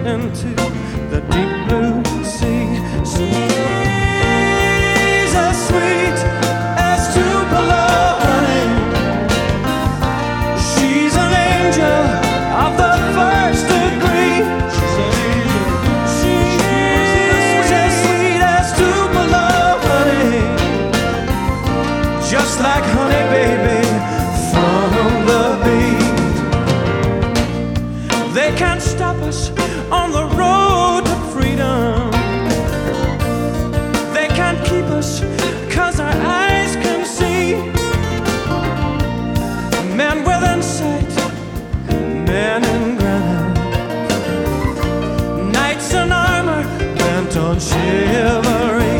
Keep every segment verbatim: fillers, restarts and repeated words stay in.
into the deep blue sea. She's as sweet as Tupelo honey. She's an angel of the first degree. She's an angel. She's as sweet as Tupelo honey. Just like honey, baby, from the bee. They can't stop us on the road to freedom. They can't keep us, cause our eyes can see. Men within sight, men in granite, knights in armor bent on chivalry.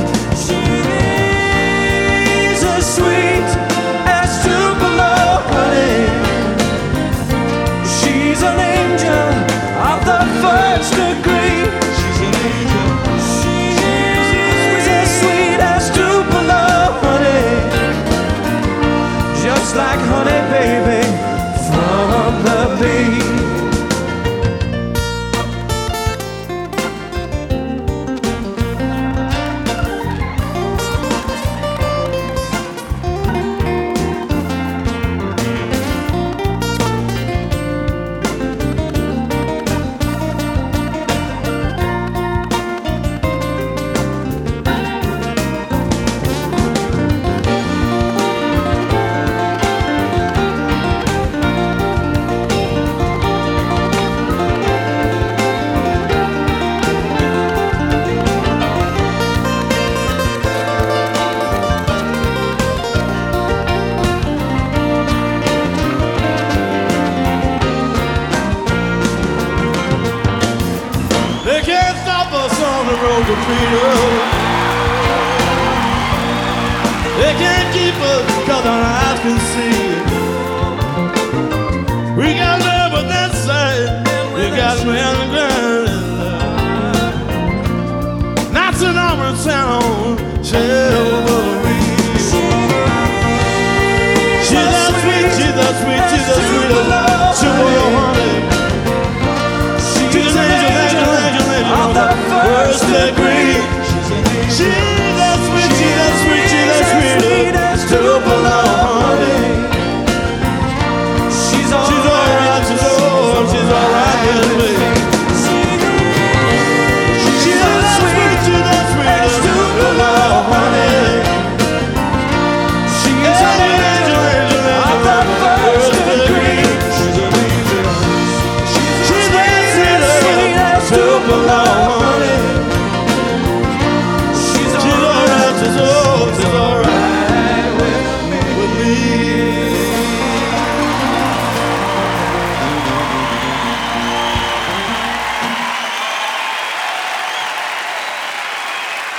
She's as sweet as Tupelo honey. She's an angel of the first degree. She's an angel. She's as sweet as Tupelo honey. Just like honey, baby, from the bee. They can't stop us on the road to freedom. They can't keep us cause our eyes can see. We got love on that side. We got men on the ground. Knights in armor sound on chivalry. She's that sweet, she's that sweet, she's that sweet. Tupelo honey. She's an angel, angel, angel, angel of the first degree. She's